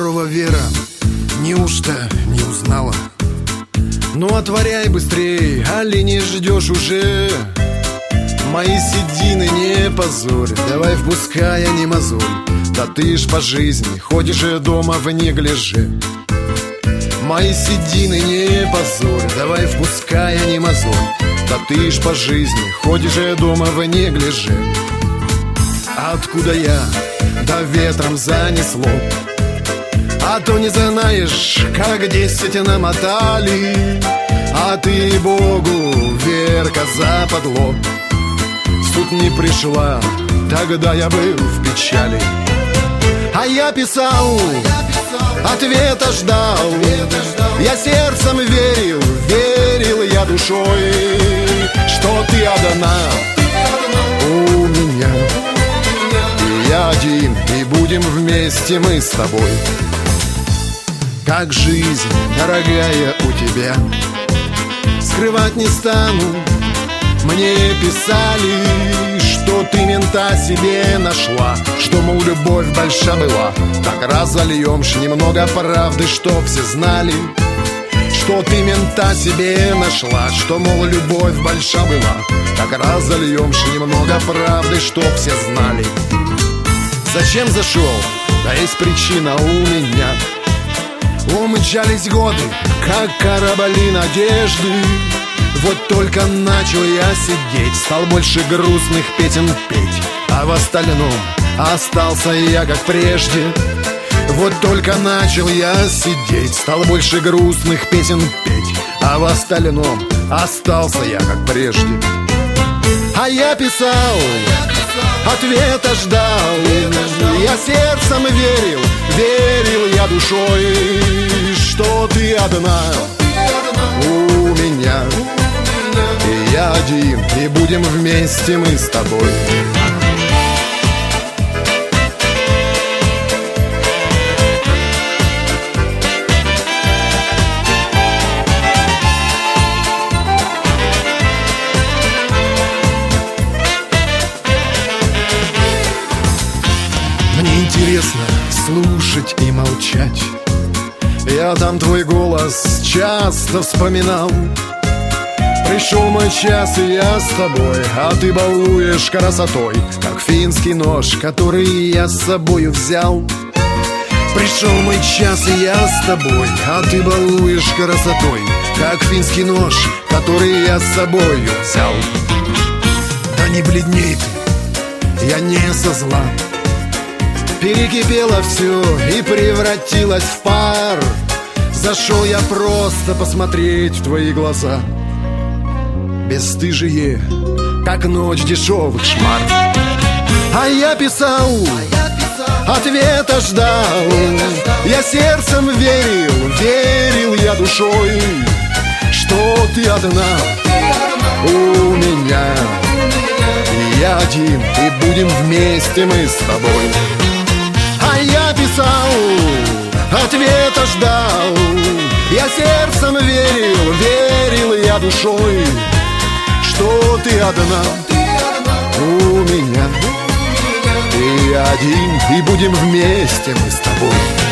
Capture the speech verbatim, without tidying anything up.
Здорово, Вера, неужто не узнала? Ну отворяй быстрей, али не ждешь уже? Мои седины не позорь, давай впускай, а не мозоль. Да ты ж по жизни ходишь же дома в неглиже. Мои седины не позорь, давай впускай, а не мозоль. Да ты ж по жизни ходишь же дома в неглиже. Откуда я, да ветром занесло. А то не знаешь, как десять намотали. А ты Богу, Верка, западло. В суд не пришла, тогда я был в печали. А я писал, ответа ждал. Я сердцем верил, верил я душой, что ты одна у меня. И я один, и будем вместе мы с тобой. Как жизнь, дорогая, у тебя, скрывать не стану. Мне писали, что ты мента себе нашла, что, мол, любовь большая была. Так разольемшь немного правды, чтоб все знали, что ты мента себе нашла, что, мол, любовь большая была. Так разольемшь немного правды, чтоб все знали. Зачем зашел? Да есть причина у меня. Умчались годы, как корабли надежды. Вот только начал я сидеть, стал больше грустных песен петь, а в остальном остался я как прежде. Вот только начал я сидеть, стал больше грустных песен петь, а в остальном остался я как прежде. А я писал, ответа ждал, я сердцем верил, верил я душой, что ты одна у меня. И я один, и будем вместе мы с тобой. Мне интересно слушать и молчать. Я там твой голос часто вспоминал. Пришел мой час, и я с тобой, а ты балуешь красотой, как финский нож, который я с собою взял. Пришел мой час, и я с тобой, а ты балуешь красотой, как финский нож, который я с собою взял. Да не бледней ты, я не со зла. Перекипело все и превратилось в пар. Зашел я просто посмотреть в твои глаза, бесстыжие, как ночь дешевых шмар. А я писал, ответа ждал, я сердцем верил, верил я душой, что ты одна у меня. И я один, и будем вместе мы с тобой. А я писал, ответа ждал, я сердцем верил, верил я душой, что ты одна у меня. И один, и будем вместе мы с тобой.